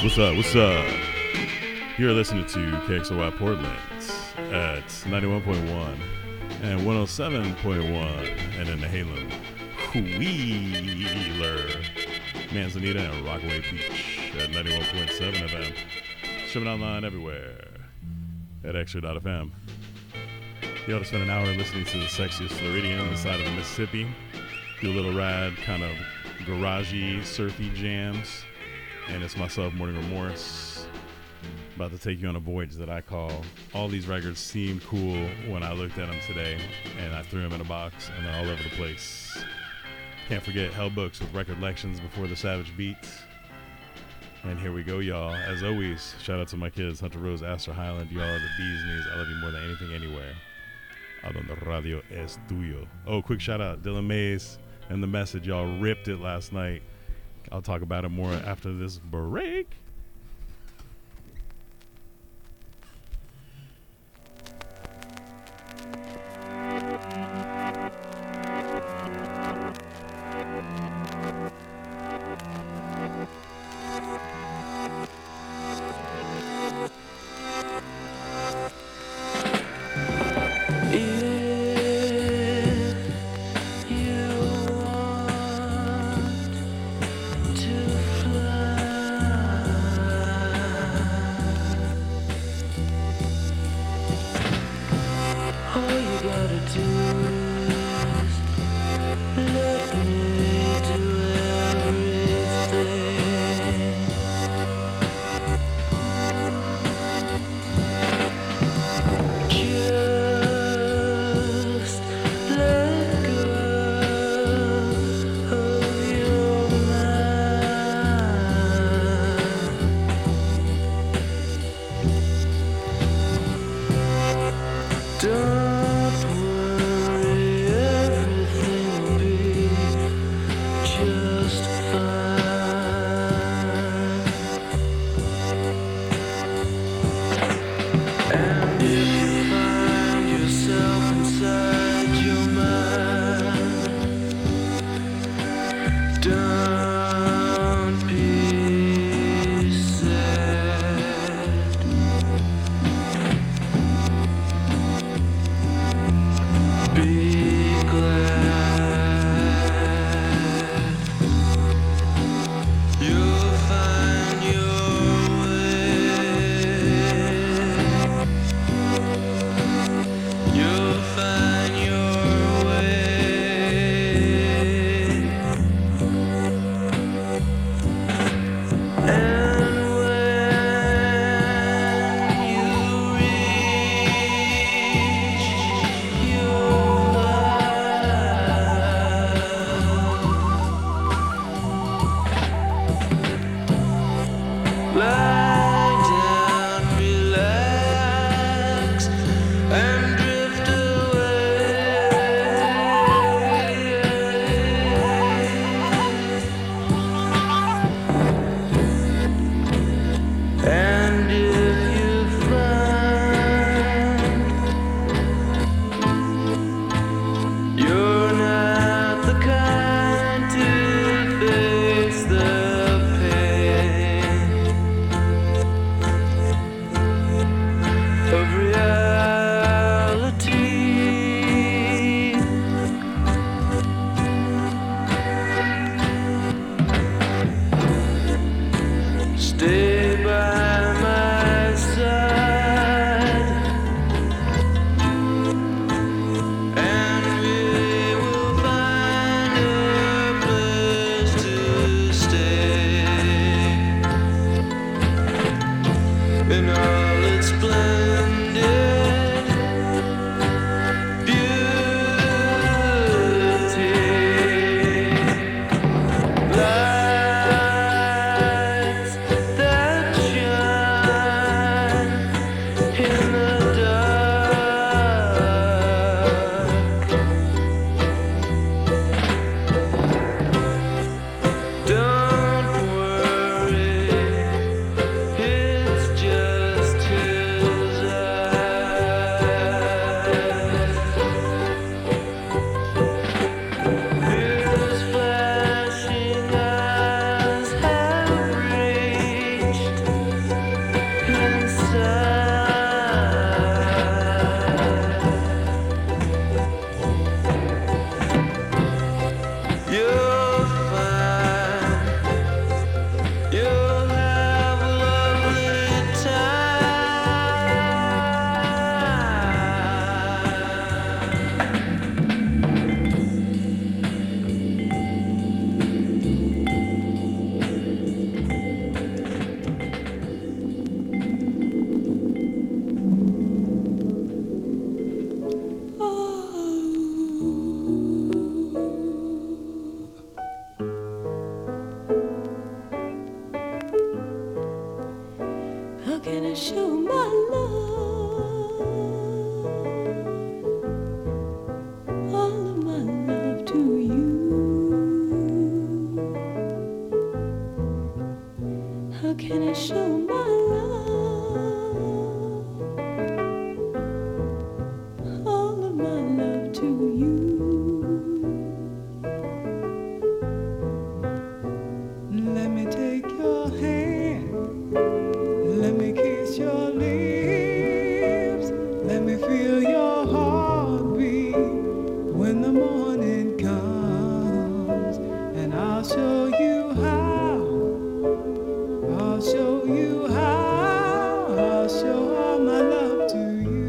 What's up? What's up? You're listening to KXOY Portland at 91.1 and 107.1, and in the Halem, Wheeler, Manzanita, and Rockaway Beach at 91.7 FM. Shipping online everywhere at Extra.fm. You ought to spend an hour listening to the sexiest Floridian on the side of the Mississippi. Do a little ride, kind of garagey, surfy jams. And it's myself, Morning Remorse, about to take you on a voyage that I call All These Records Seem Cool When I Looked at Them Today, and I threw them in a box, and they're all over the place. Can't forget Hell Books with record lections before the Savage Beats. And here we go, y'all. As always, shout out to my kids, Hunter Rose, Astor Highland. Y'all are the bee's knees. I love you more than anything anywhere. A donde radio es tuyo. Oh, quick shout out, Dylan Mays and The Message. Y'all ripped it last night. I'll talk about it more after this break. To fly show my love, all of my love to you? How can I show my love, all of my love to you? Let me take your hand, let me kiss your lips, let me feel your heartbeat when the morning comes, and I'll show you how, I'll show you how, I'll show all my love to you.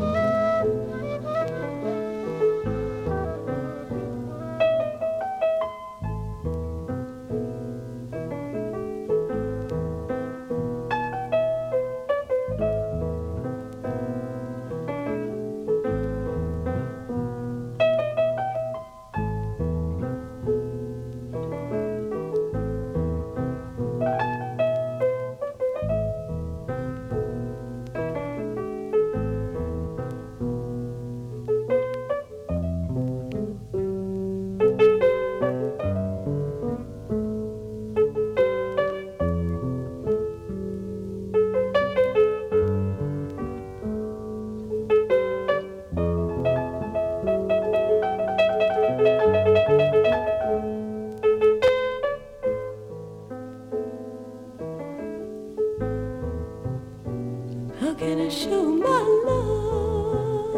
How can I show my love,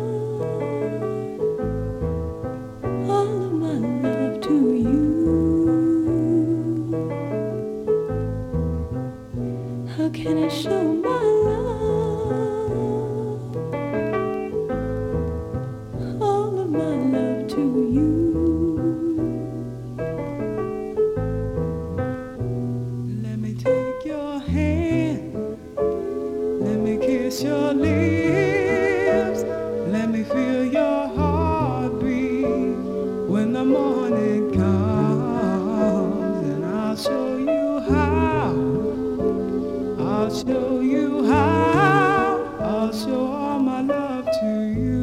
all of my love to you? How can I show my love, all of my love to you? Let me take your hand, let me kiss your lips, let me feel your heartbeat when the morning comes, and I'll show you how, I'll show you how, I'll show all my love to you.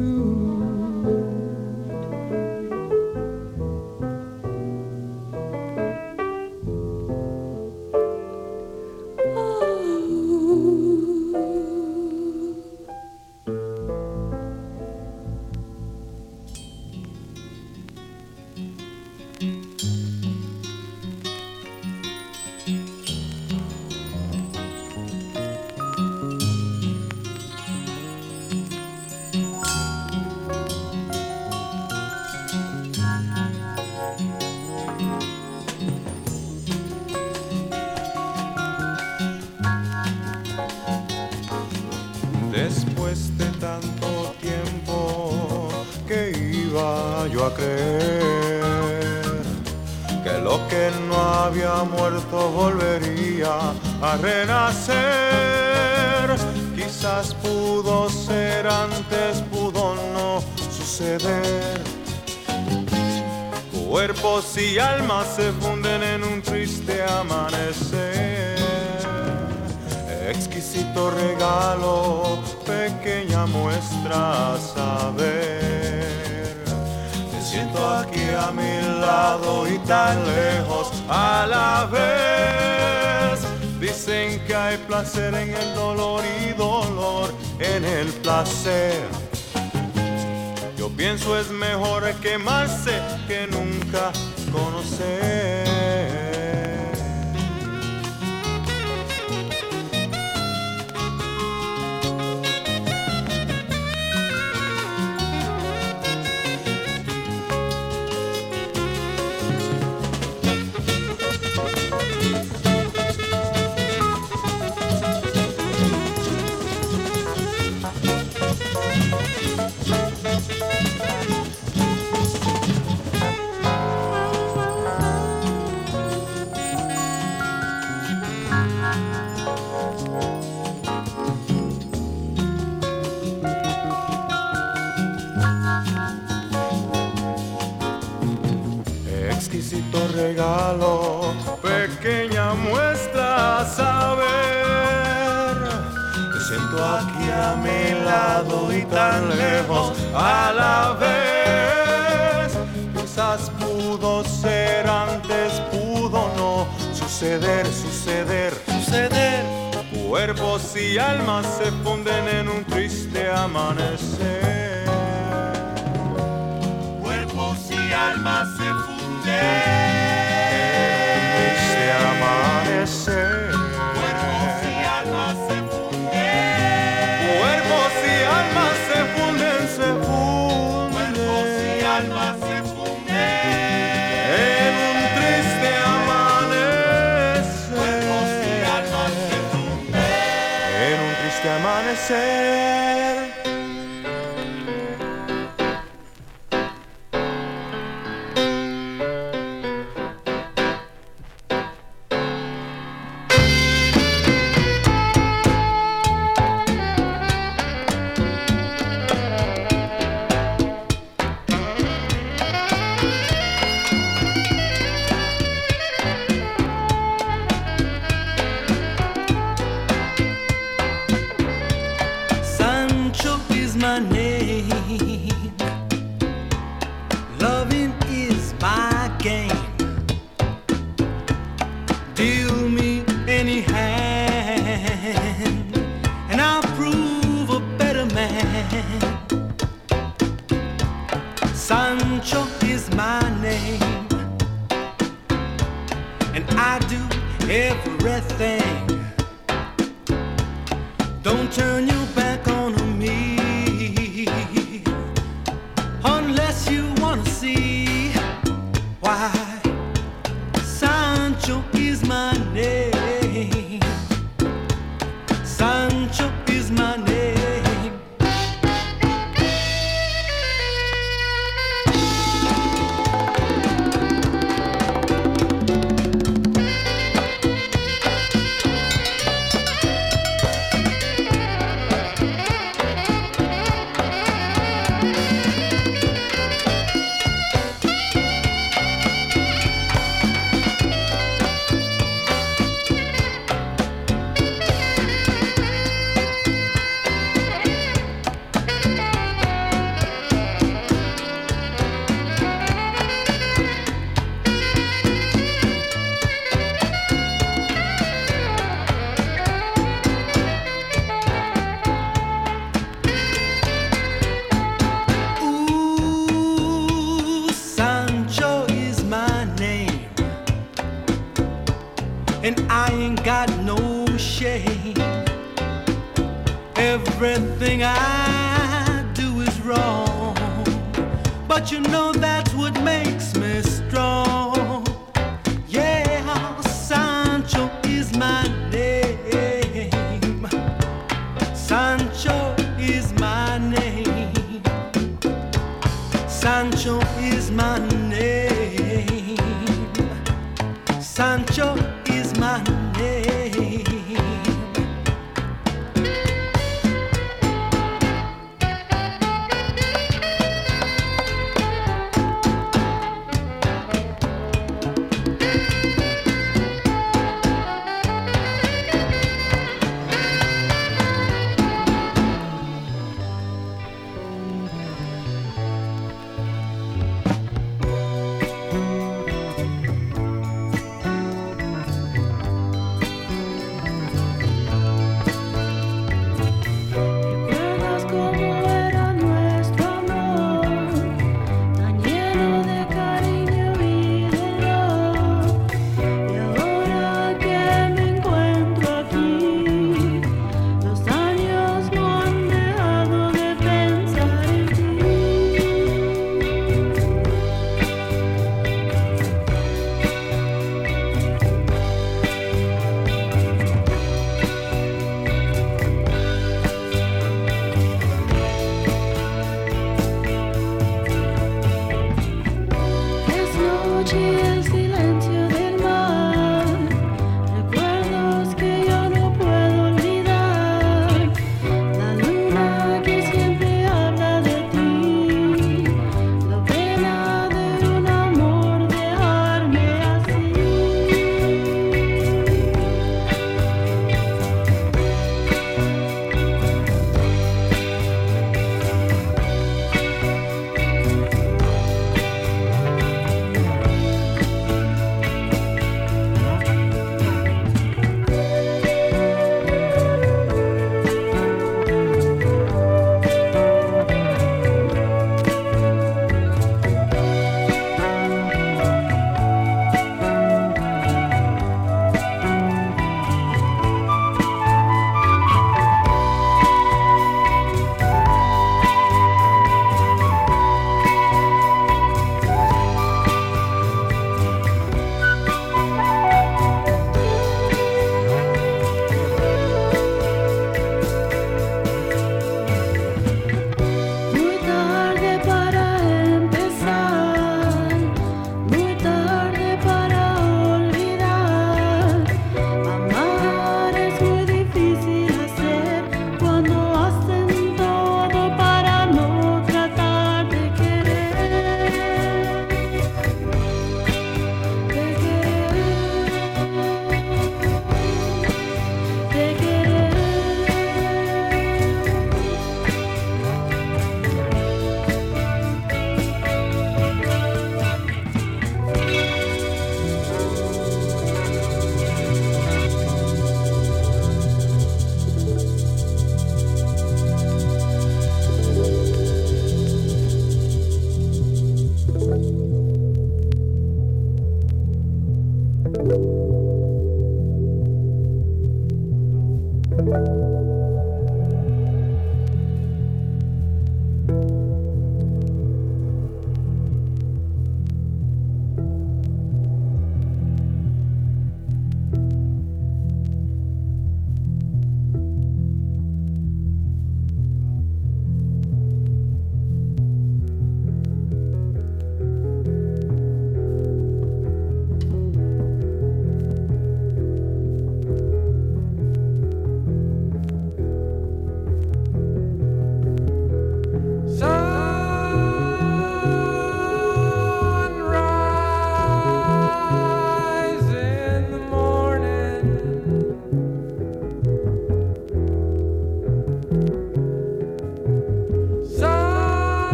Después de tanto tiempo que iba yo a creer que lo que no había muerto volvería a renacer. Quizás pudo ser antes, pudo no suceder. Cuerpos y almas se funden en un triste amanecer. Exquisito regalo, pequeña muestra a saber. Te siento aquí a mi lado y tan lejos a la vez. Dicen que hay placer en el dolor y dolor en el placer. Yo pienso es mejor quemarse que nunca conocer. Exquisito regalo, pequeña muestra a saber. lado y tan lejos a la vez. Quizás pudo ser antes, pudo no suceder, suceder, suceder. Cuerpos y almas se funden en un triste amanecer. Cuerpos y almas se funden en un triste amanecer. Cuerpos y almas se funden. Cuerpos y almas se funden, se funden. Cuerpos y almas se funden en un triste amanecer. Cuerpos y almas se funden en un triste amanecer. Sancho is my name, and I do everything. Don't turn your back on me unless you wanna see why. Sancho is my name. Sancho is my name. And I ain't got no shame. Everything I do is wrong, but you know that's what makes me strong. Yeah, Sancho is my name. Sancho is my name. Sancho is my name. Sancho is my name.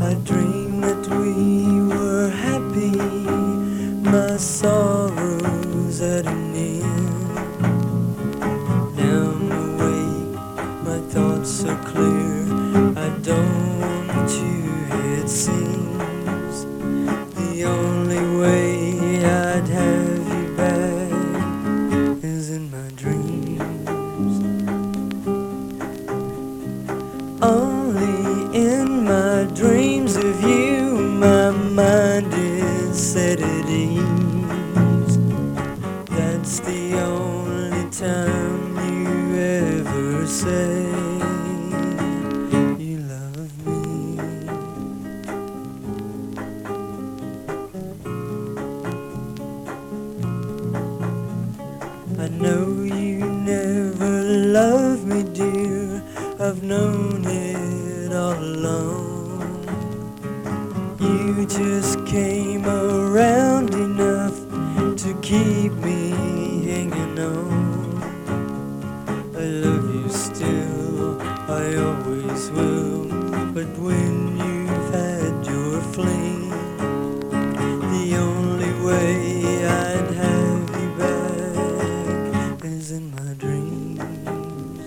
I dreamed that we were happy, my sorrows at an end. Now I'm awake, my thoughts are clear, I don't want you, it seems. The only way I'd have you back is in my dreams. Only in my dreams of you, my mind is set at ease. That's the only time you ever say you love me. I know you never loved me, dear, I've known it all along. You just came around enough to keep me hanging on. I love you still, I always will, but when you've had your fling, the only way I'd have you back is in my dreams.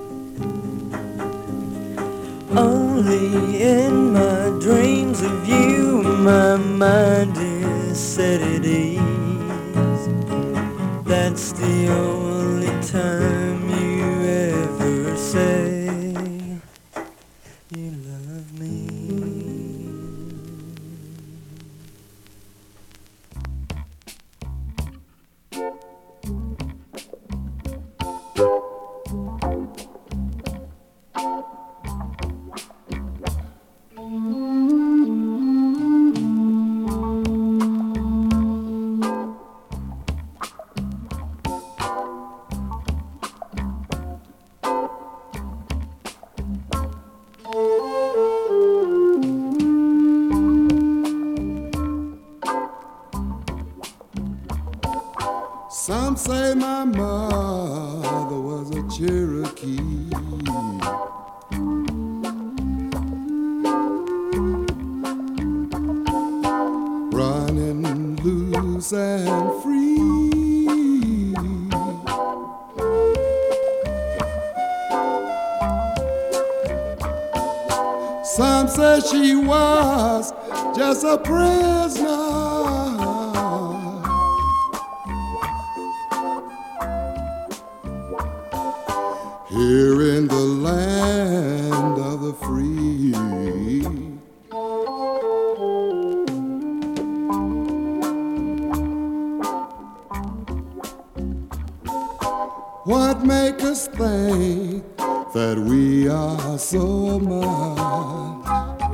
Only in my dreams of you, my mind is set at ease. That's the only time you ever say you love me. Some say my mother was a Cherokee. Running loose and free. Some say she was just a prisoner. Here in the land of the free. What make us think that we are so much?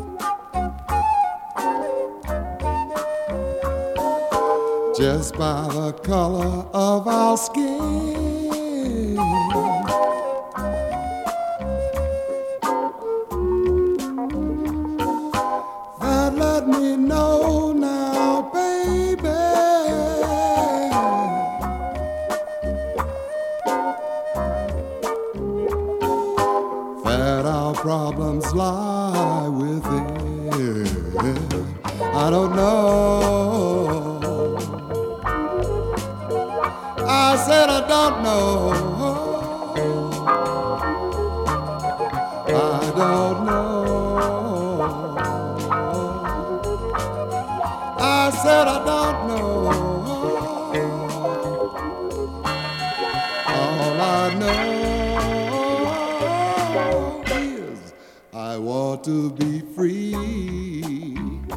Just by the color of our skin. Let me know now, baby, that our problems lie within. I don't know. I said I don't know. I don't know. I said I don't know. All I know is I want to be free.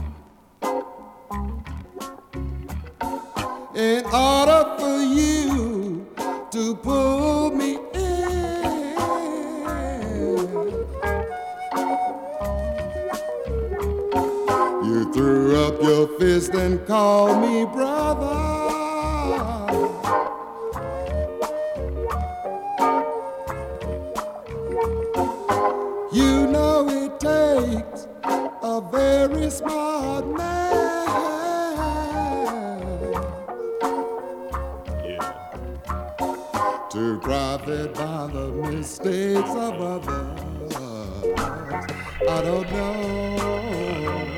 In order for you to pull me in, you threw up your fist and called me brother. You know it takes a very smart man, Yeah. to profit by the mistakes of others. I don't know.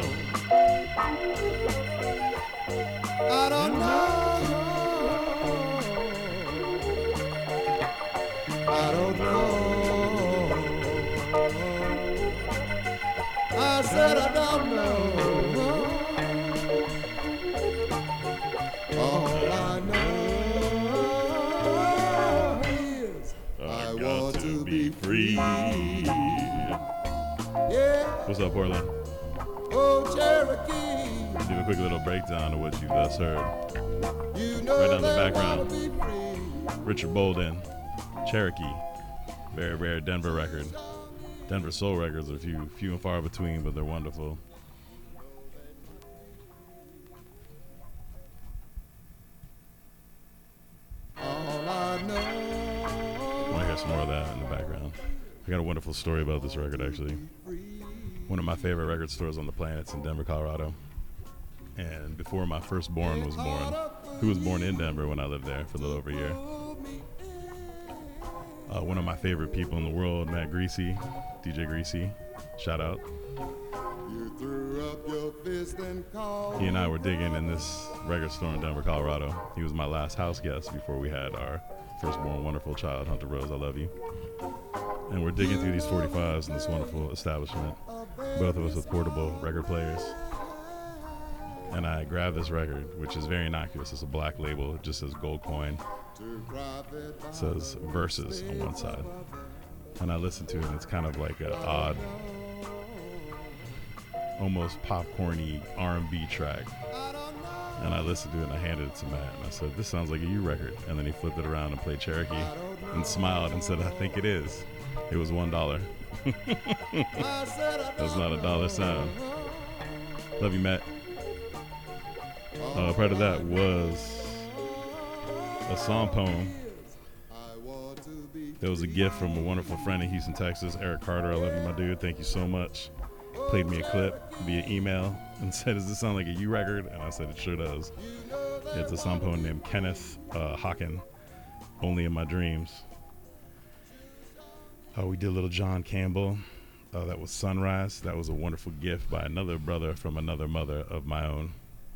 What's up, Portland? Oh, Cherokee. Do a quick little breakdown of what you thus heard. You know Right down the they background. wanna be free. Richard Bolden, Cherokee, very rare Denver record. Denver soul records are few and far between, but they're wonderful. All I know. I want to hear some more of that in the background. I got a wonderful story about this record, actually. One of my favorite record stores on the planet's in Denver, Colorado. And before my firstborn was born, who was born in Denver when I lived there for a little over a year, one of my favorite people in the world, Matt Greasy, DJ Greasy, shout out. You threw up your fist and called. He and I were digging in this record store in Denver, Colorado. He was my last house guest before we had our firstborn wonderful child, Hunter Rose, I love you. And we're digging through these 45s in this wonderful establishment, both of us with portable record players. And I grabbed this record, which is very innocuous. It's a black label. It just says Gold Coin. It says Verses on one side. And I listened to it, and it's kind of like an odd, almost popcorny R&B track. And I listened to it, and I handed it to Matt, and I said, this sounds like a U record. And then he flipped it around and played Cherokee and smiled and said, I think it is. It was $1. That's not a dollar sign. Love you, Matt. Part of that was a song poem. It was a gift from a wonderful friend in Houston, Texas, Eric Carter. I love you, my dude. Thank you so much. Played me a clip via email and said, does this sound like a U record? And I said, it sure does. It's a song poem named Kenneth Hawken, Only in My Dreams. We did a little John Campbell. That was Sunrise. That was a wonderful gift by another brother from another mother of my own.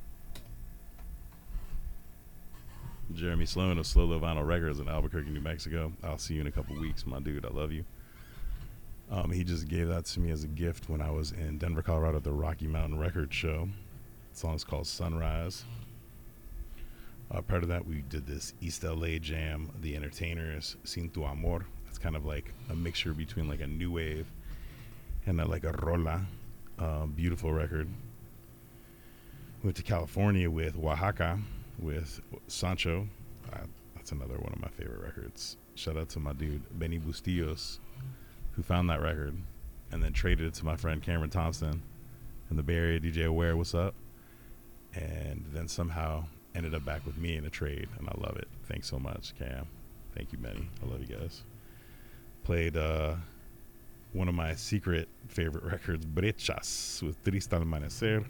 Jeremy Sloan of Slow Low Vinyl Records in Albuquerque, New Mexico. I'll see you in a couple weeks, my dude. I love you. He just gave that to me as a gift when I was in Denver, Colorado at the Rocky Mountain Record Show. The song is called Sunrise. Part of that, we did this East LA jam, The Entertainers, Sin Tu Amor. It's kind of like a mixture between like a new wave and like a rola. Beautiful record. Went to California with Oaxaca with Sancho. That's another one of my favorite records. Shout out to my dude Benny Bustillos, who found that record and then traded it to my friend Cameron Thompson in the Bay Area. DJ Aware, what's up? And then somehow ended up back with me in a trade, and I love it. Thanks so much, Cam. Thank you, Benny. I love you guys. Played one of my secret favorite records, Brechas, with Triste al Amanecer.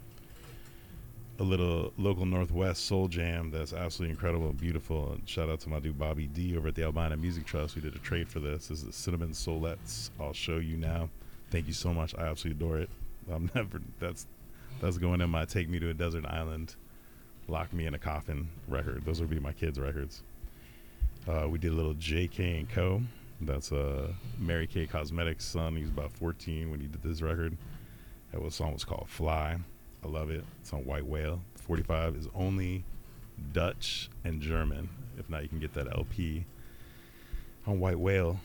A little local Northwest soul jam that's absolutely incredible and beautiful. And shout out to my dude Bobby D over at the Albina Music Trust. We did a trade for this. This is the Cinnamon Soulettes. I'll show you now. Thank you so much. I absolutely adore it. That's going in my Take Me to a Desert Island, Lock Me in a Coffin record. Those would be my kids' records. We did a little J.K. & Co. That's Mary Kay Cosmetics' son. He was about 14 when he did this record. That song was called Fly. I love it. It's on White Whale. 45 is only Dutch and German. If not, you can get that LP on White Whale.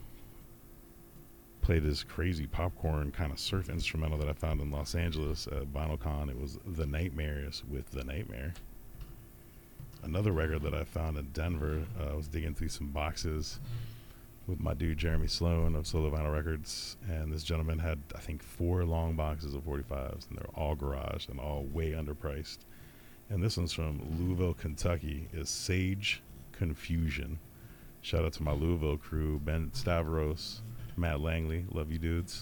Played this crazy popcorn kind of surf instrumental that I found in Los Angeles at VinylCon. It was The Nightmares with The Nightmare. Another record that I found in Denver. I was digging through some boxes with my dude Jeremy Sloan of Solo Vinyl Records, and this gentleman had, I think, 4 long boxes of 45s, and they're all garaged and all way underpriced. And this one's from Louisville, Kentucky, is Sage Confusion. Shout out to my Louisville crew, Ben Stavros, Matt Langley, love you dudes.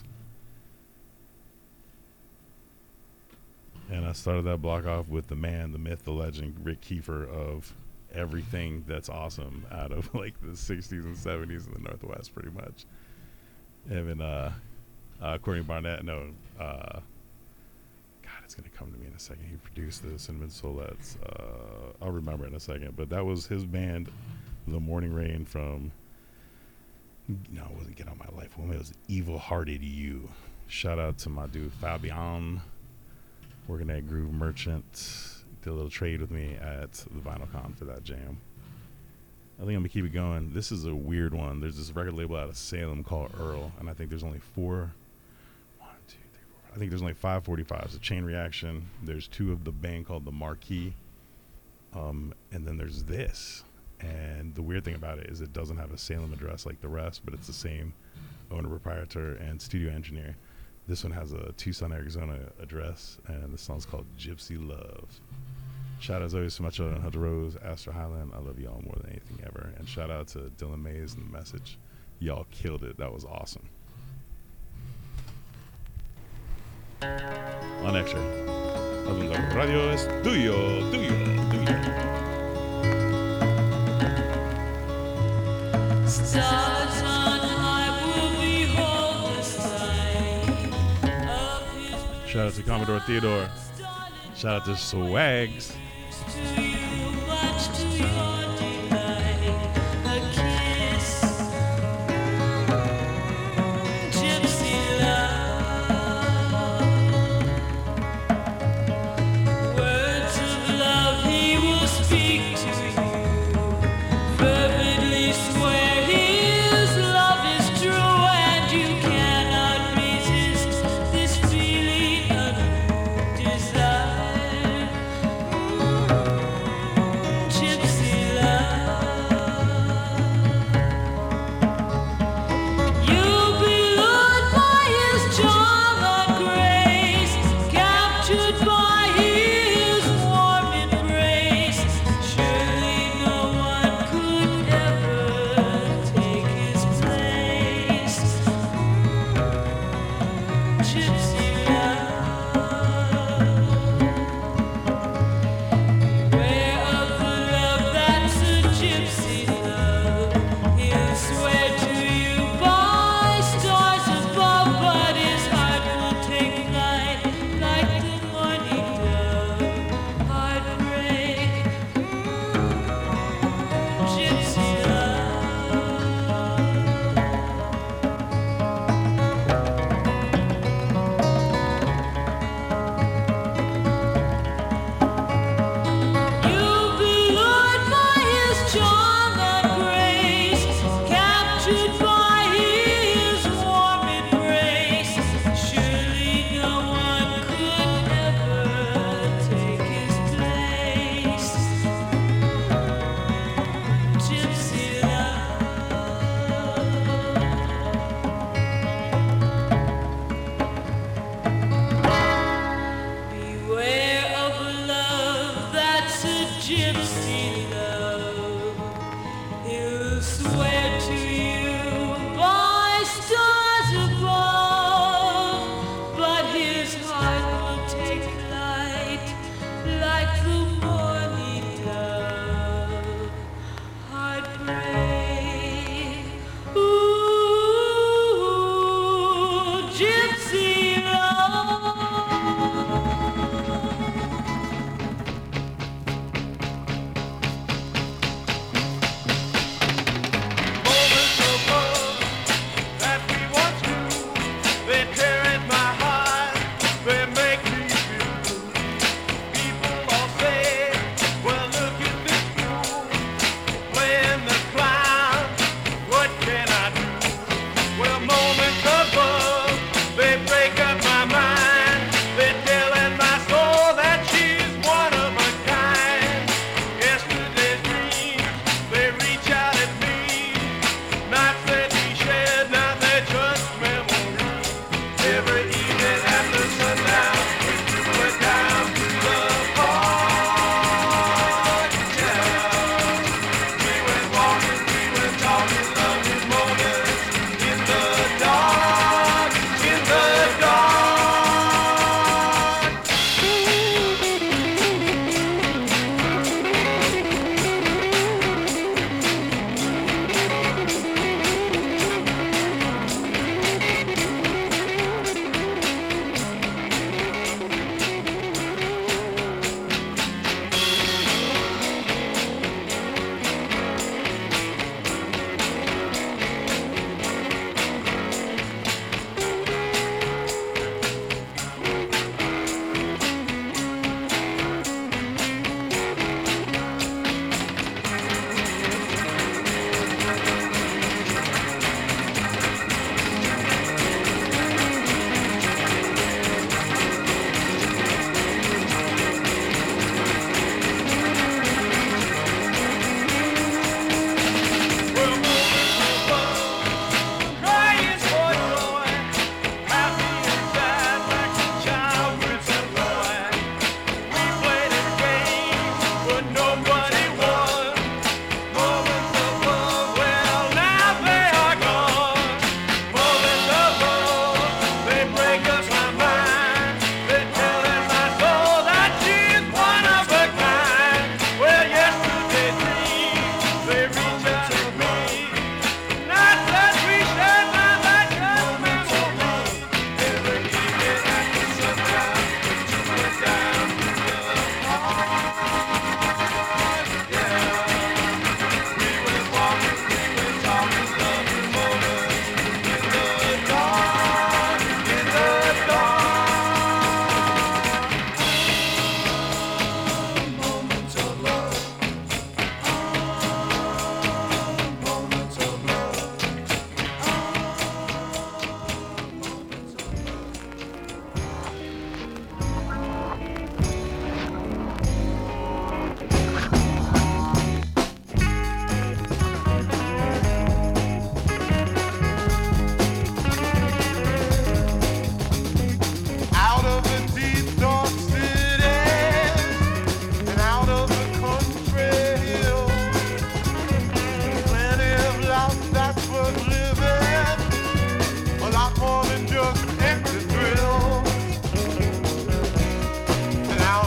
And I started that block off with the man, the myth, the legend, Rick Kiefer of everything that's awesome out of like the 60s and 70s in the Northwest, pretty much. Even Courtney Barnett, God, it's gonna come to me in a second. He produced the Cinnamon Soulettes. I'll remember in a second, but that was his band, The Morning Rain from, no, it wasn't Get On My Life Woman, it was Evil Hearted You. Shout out to my dude Fabian, working at Groove Merchant. Did a little trade with me at the VinylCon for that jam. I think I'm gonna keep it going. This is a weird one. There's this record label out of Salem called Earl, and I think there's only 4, 1, 2, I think there's only 545s. A Chain Reaction. There's 2 of the band called the Marquee. And then there's this. And the weird thing about it is it doesn't have a Salem address like the rest, but it's the same owner, proprietor, and studio engineer. This one has a Tucson, Arizona address, and the song's called Gypsy Love. Shout out as always to my children, Hunter Rose, Astor Highland. I love y'all more than anything ever. And shout out to Dylan Mays and The Message. Y'all killed it. That was awesome. On Extra. La radio es tuyo, tuyo, tuyo. Stars on high will behold the sign of his. Shout out to Commodore Theodore. Shout out to Swags. To you, much to your delight, a kiss, gypsy love. Words of love he will speak to you, fervently swear his love is true, and you cannot resist this feeling of desire. Gypsy love. You'll be lured by his charm and grace, captured by his warm embrace. Surely no one could ever take his place. Gypsy love. Beware of the love that's a gypsy love. He'll swear to you by stars above, but his heart will take flight like the morning dove. Heartbreak, gypsy love. You'll be lured by his charm and grace, captured by his warm embrace. Surely no one could ever take his place. Gypsy love. Beware of a love that's a gypsy love. He'll swear to you by stars above, but his heart will take flight like the morning dove. Heartbreak, ooh, gypsy love.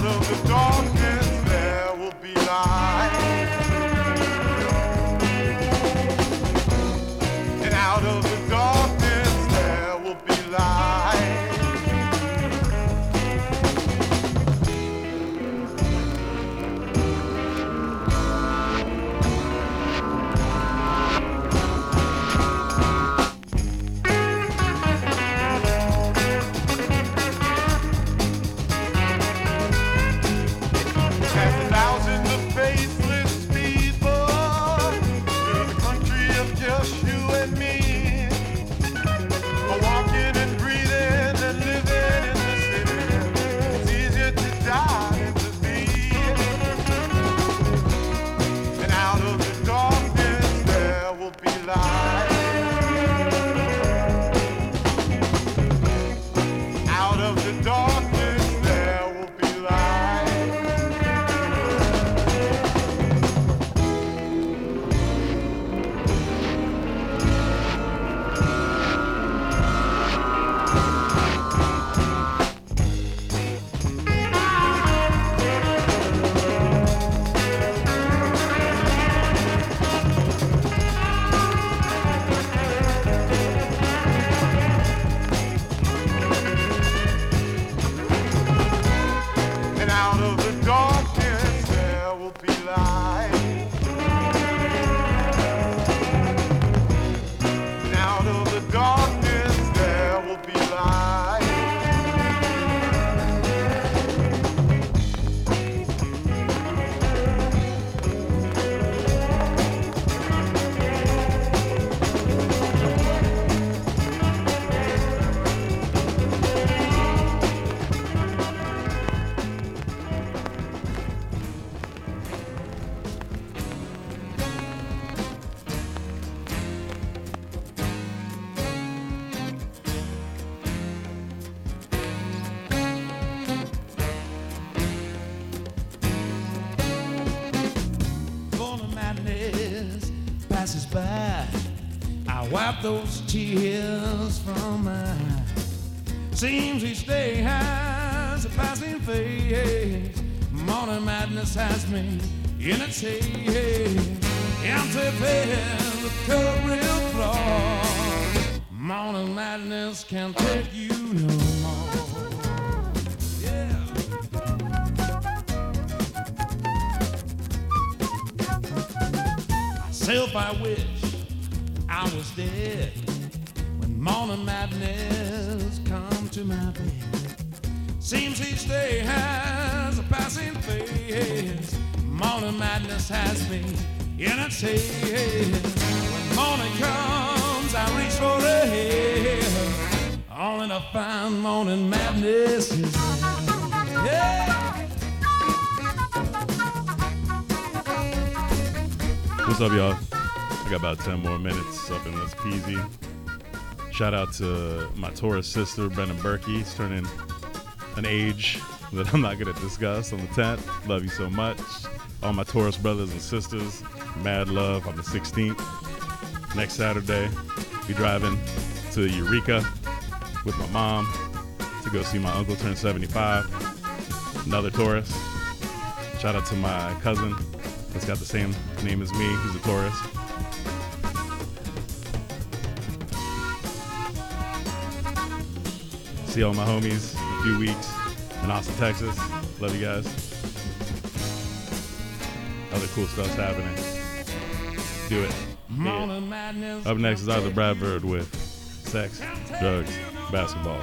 of the darkness there will be light. And out of the darkness there will be light. Passes by, I wipe those tears from my eyes. Seems each day has a passing phase. Morning madness has me in its haze. Empty pills with cold real flaws. Morning madness can't take you no more. Yeah. Myself, I wish I was dead when morning madness come to my bed. Seems each day has a passing phase. Morning madness has me in its haze. When morning comes, I reach for a hand, only to find morning madness is there. Yeah. What's up, y'all? I got about 10 more minutes up in this peasy. Shout out to my Taurus sister, Brennan Berkey. He's turning an age that I'm not going to discuss on the 10th. Love you so much. All my Taurus brothers and sisters, mad love on the 16th. Next Saturday, be driving to Eureka with my mom to go see my uncle turn 75. Another Taurus. Shout out to my cousin that's got the same name as me. He's a Taurus. See all my homies in a few weeks in Austin, Texas. Love you guys. Other cool stuff's happening. Do it. Yeah. Up next is Arthur Bradford with Sex, Drugs, Basketball.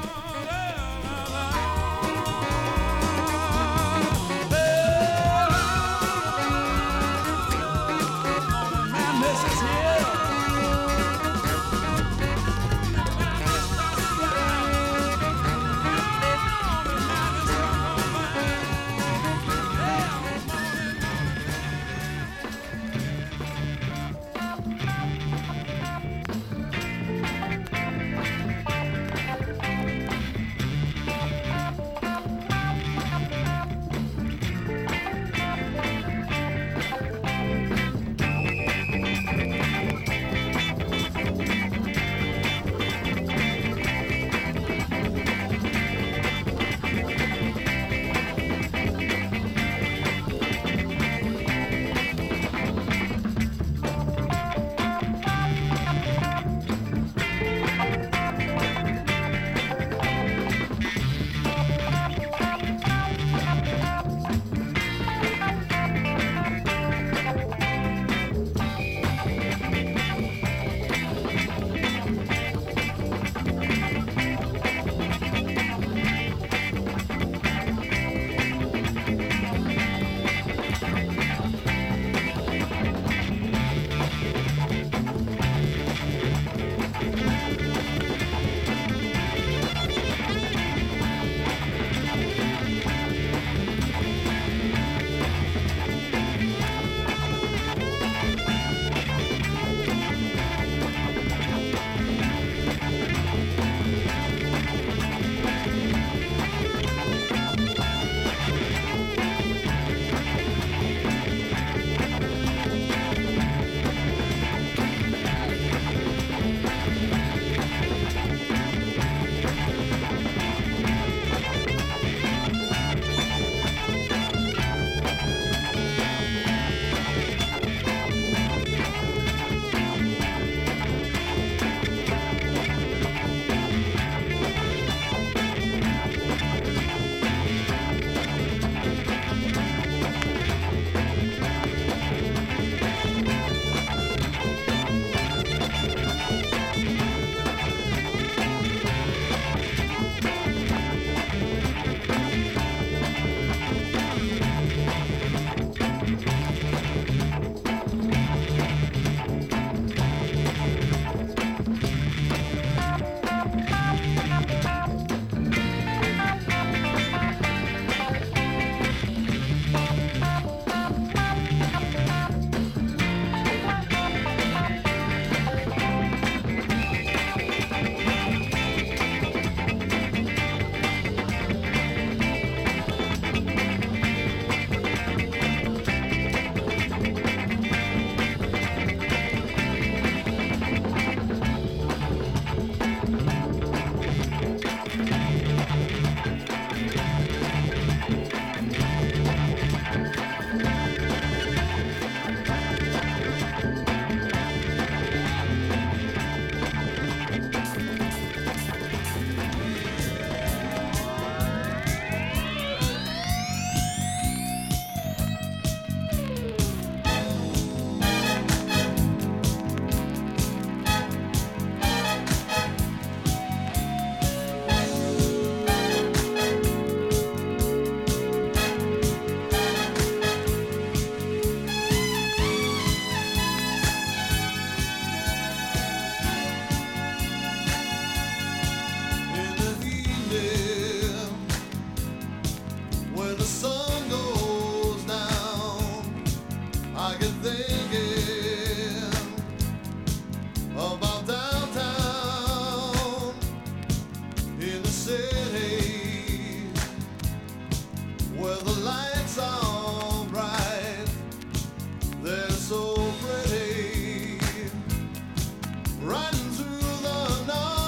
sun goes down, I get thinking about downtown in the city where the lights are bright, they're so pretty, riding through the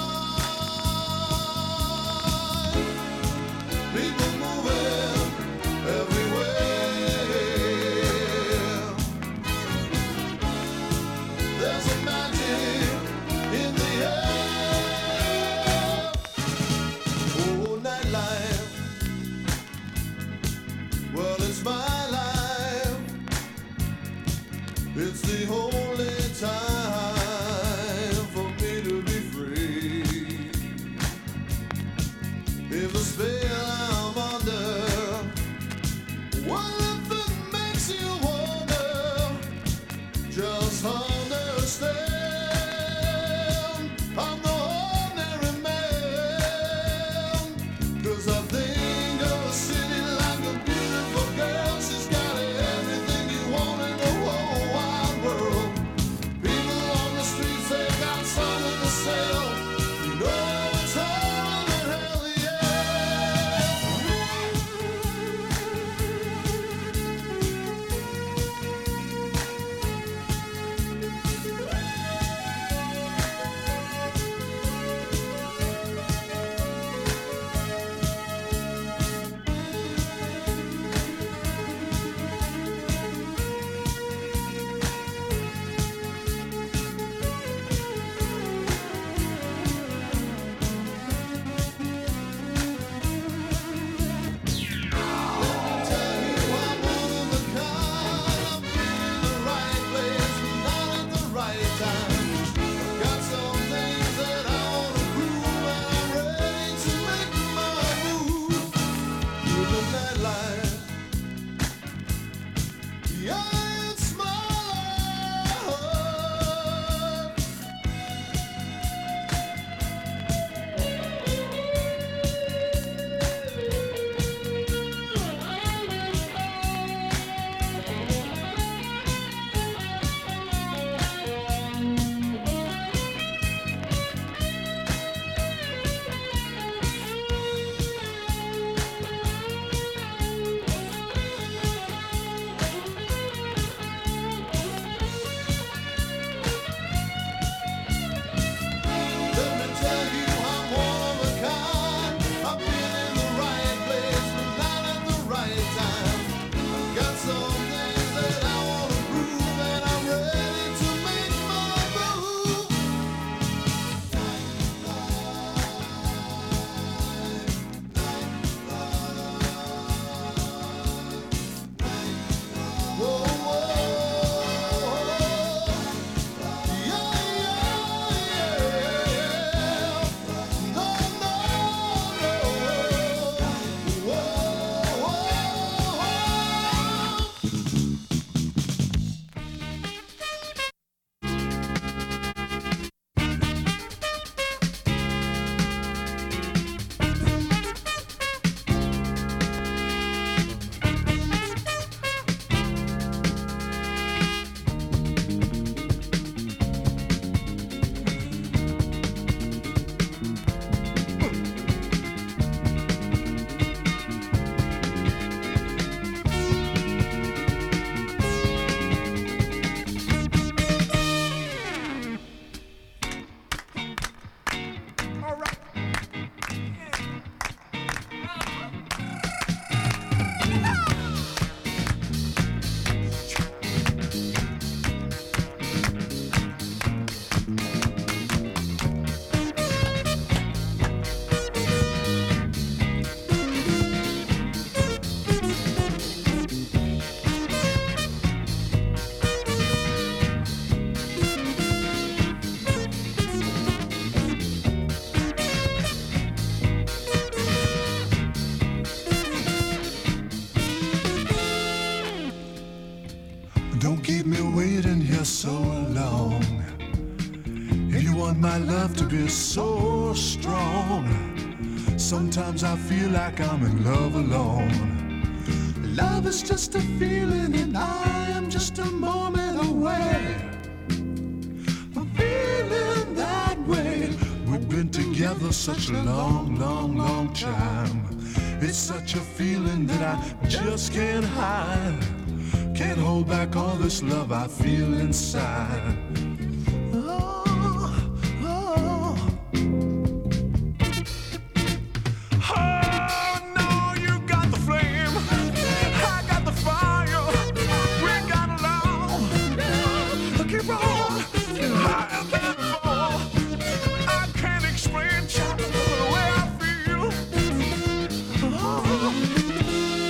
night, people moving everywhere. There's a magic in the air. Oh, nightlife, well, it's my life. It's the only time for me to be free. If the spell I'm under, what if it makes you wonder? Just understand, I'm the ordinary man. 'Cause I think of a city like a beautiful girl. She's got everything you want in the whole wide world. People on the streets, they got something to sell. You know it's all in hell, yeah, it's my life. Let me tell you, I'm one of a kind. I've been in the right place, but not at the right time. I've got some things that I want to prove, and I'm ready to make my move. Whoa, whoa, yeah, yeah, yeah. No, no, no. Whoa, whoa. Don't keep me waiting here so long. If you want my love to be so strong, sometimes I feel like I'm in love alone. Love is just a feeling and I am just a moment away from feeling that way. We've been together such a long, long, long time. It's such a feeling that I just can't hide. Can't hold back all this love I feel inside.